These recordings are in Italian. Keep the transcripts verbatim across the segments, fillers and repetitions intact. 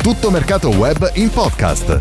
Tutto Mercato Web in podcast.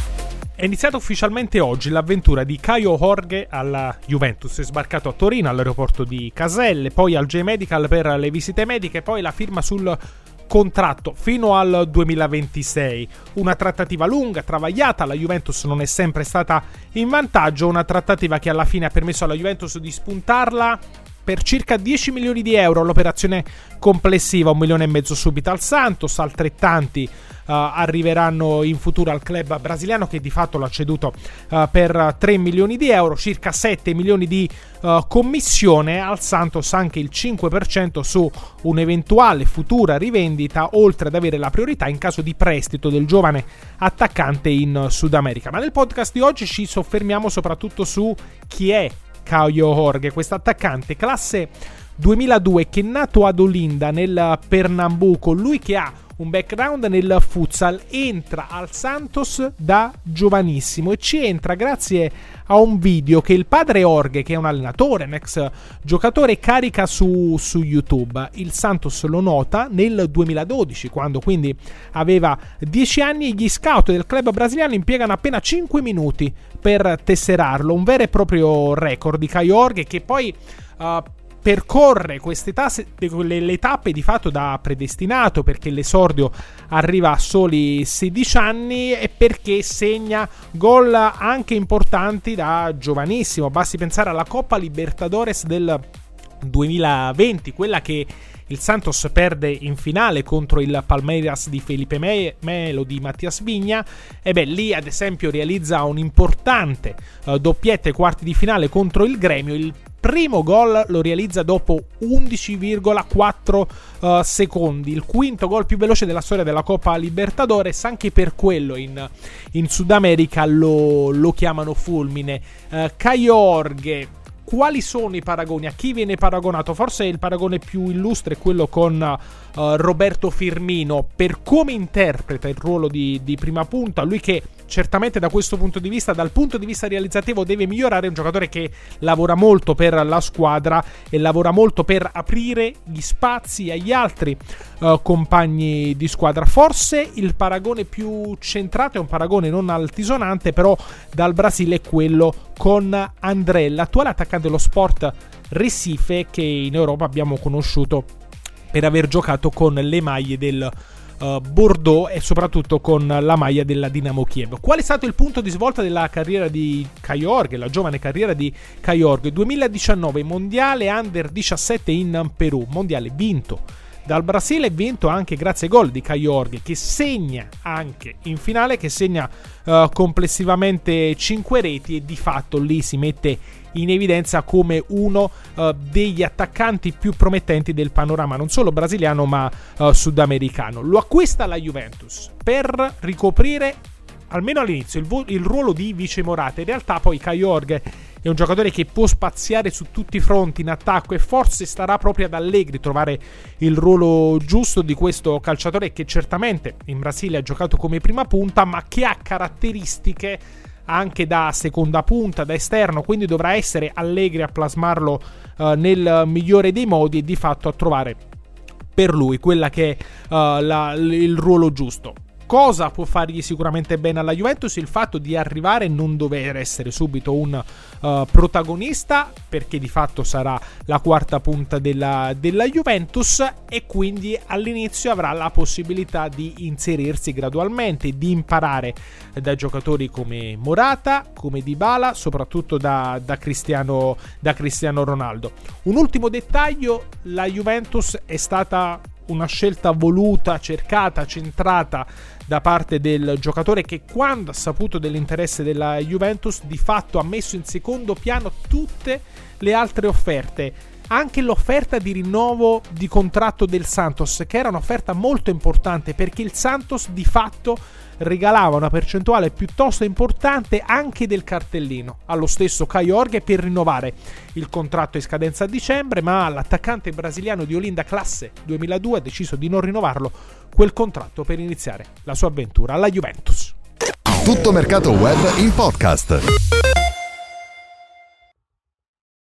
È iniziata ufficialmente oggi l'avventura di Caio Jorge alla Juventus. È sbarcato a Torino all'aeroporto di Caselle, poi al J-Medical per le visite mediche, poi la firma sul contratto fino al duemilaventisei. Una trattativa lunga, travagliata, la Juventus non è sempre stata in vantaggio, una trattativa che alla fine ha permesso alla Juventus di spuntarla per circa dieci milioni di euro. L'operazione complessiva, un milione e mezzo subito al Santos, altrettanti uh, arriveranno in futuro al club brasiliano, che di fatto l'ha ceduto uh, per tre milioni di euro, circa sette milioni di uh, commissione. Al Santos anche il cinque per cento su un'eventuale futura rivendita, oltre ad avere la priorità in caso di prestito del giovane attaccante in Sud America. Ma nel podcast di oggi ci soffermiamo soprattutto su chi è Caio Jorge, questo attaccante classe duemiladue che è nato ad Olinda nel Pernambuco, lui che ha un background nel futsal, entra al Santos da giovanissimo e ci entra grazie a un video che il padre Jorge, che è un allenatore, un ex giocatore, carica su, su YouTube. Il Santos lo nota nel duemiladodici, quando quindi aveva dieci anni, e gli scout del club brasiliano impiegano appena cinque minuti per tesserarlo, un vero e proprio record di Caio Jorge, che poi uh, percorre queste tasse, le, le tappe di fatto da predestinato, perché l'esordio arriva a soli sedici anni e perché segna gol anche importanti da giovanissimo. Basti pensare alla Coppa Libertadores del duemilaventi, quella che il Santos perde in finale contro il Palmeiras di Felipe Me- Melo di Mattias Vigna. E beh, lì ad esempio realizza un importante uh, doppietta ai quarti di finale contro il Gremio. Il primo gol lo realizza dopo undici virgola quattro uh, secondi, il quinto gol più veloce della storia della Coppa Libertadores. Anche per quello in, in Sud America lo, lo chiamano fulmine. uh, Caio Jorge, quali sono i paragoni? A chi viene paragonato? Forse il paragone più illustre è quello con uh, Roberto Firmino, per come interpreta il ruolo di, di prima punta. Lui che certamente da questo punto di vista, dal punto di vista realizzativo, deve migliorare. È un giocatore che lavora molto per la squadra e lavora molto per aprire gli spazi agli altri uh, compagni di squadra. Forse il paragone più centrato è un paragone non altisonante, però dal Brasile, è quello con André, l'attuale attaccante dello Sport Recife, che in Europa abbiamo conosciuto per aver giocato con le maglie del Uh, Bordeaux e soprattutto con la maglia della Dinamo Kiev. Qual è stato il punto di svolta della carriera di Caio Jorge, la giovane carriera di Caio Jorge? duemiladiciannove, mondiale under diciassette in Perù, mondiale vinto dal Brasile, vinto anche grazie ai gol di Caio Jorge, che segna anche in finale, che segna uh, complessivamente cinque reti, e di fatto lì si mette in evidenza come uno uh, degli attaccanti più promettenti del panorama non solo brasiliano ma uh, sudamericano. Lo acquista la Juventus per ricoprire, almeno all'inizio, il, vo- il ruolo di vice Morata. In realtà poi Caio Jorge è un giocatore che può spaziare su tutti i fronti in attacco, e forse starà proprio ad Allegri trovare il ruolo giusto di questo calciatore, che certamente in Brasile ha giocato come prima punta, ma che ha caratteristiche anche da seconda punta, da esterno, quindi dovrà essere Allegri a plasmarlo uh, nel migliore dei modi e di fatto a trovare per lui quella che è uh, la, il ruolo giusto. Cosa può fargli sicuramente bene alla Juventus? Il fatto di arrivare e non dover essere subito un uh, protagonista, perché di fatto sarà la quarta punta della, della Juventus, e quindi all'inizio avrà la possibilità di inserirsi gradualmente, di imparare da giocatori come Morata, come Dybala, soprattutto da, da, Cristiano, da Cristiano Ronaldo. Un ultimo dettaglio: la Juventus è stata una scelta voluta, cercata, centrata da parte del giocatore, che quando ha saputo dell'interesse della Juventus di fatto ha messo in secondo piano tutte le altre offerte, anche l'offerta di rinnovo di contratto del Santos, che era un'offerta molto importante, perché il Santos di fatto regalava una percentuale piuttosto importante anche del cartellino allo stesso Caio Jorge per rinnovare il contratto in scadenza a dicembre, ma l'attaccante brasiliano di Olinda classe duemiladue ha deciso di non rinnovarlo quel contratto per iniziare la sua avventura alla Juventus. Tutto Mercato Web in podcast.